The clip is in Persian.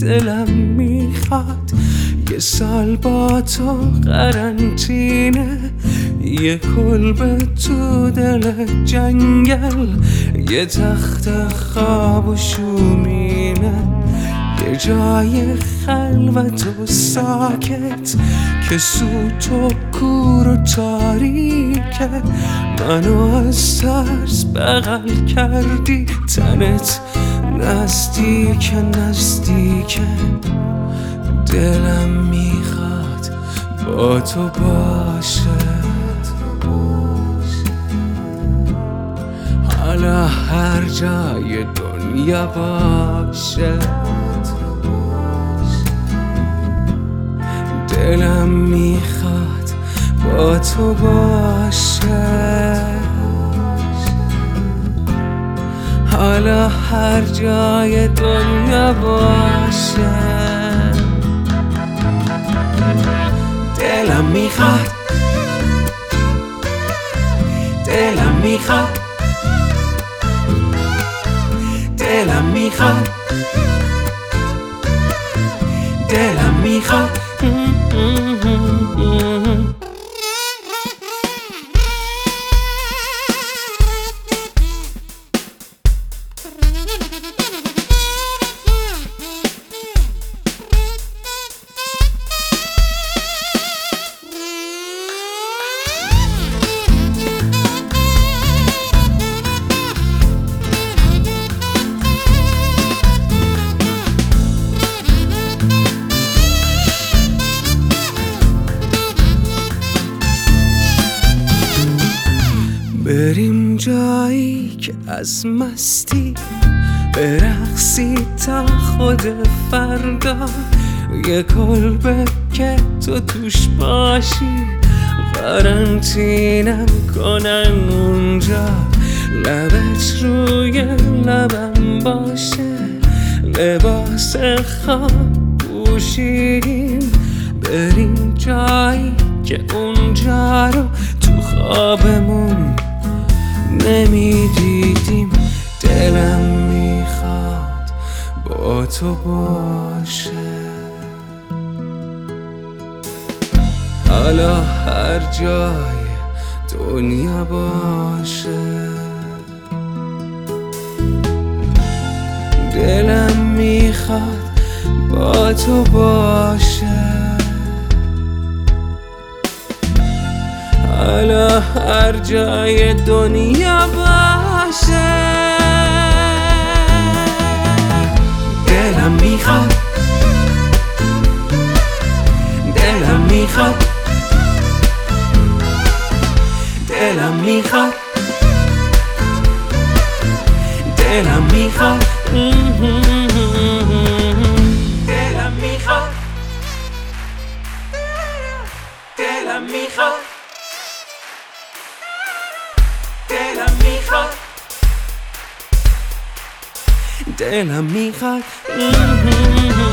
دلم میخواد یه سال با تو قرنطینه، یه کلبه تو دل جنگل، یه تخت خواب و شومینه، یه جای خلوت و ساکت که سوت و کور و تاریکه. منو از ترس بغل کردی، تنت نزدیک نزدیکه، دلم میخواد با تو باشه. حالا هر جای دنیا باشه، دلم میخواد با تو باشه. حالا هر جای دنیا باشه، دلم میخواد، دلم میخواد، دلم میخواد، دلم میخواد. بریم جایی که از مستی برقصی تا خود فردا، یه کلبه که تو توش باشی، قرنطینم کنن اونجا، لبت روی لبم باشه، لباس خواب پوشیدیم، بریم جایی که اونجا رو تو خوابمون نمیدیدیم. دلم میخواد با تو باشه، حالا هر جای دنیا باشه، دلم میخواد با تو باشه. حالا هر جای دنیا باشه، دلم میخواد، دلم میخواد، دلم میخواد، دلم میخواد، دلم میخواد، دلم میخواد، دلم میخواد، دلم میخواد.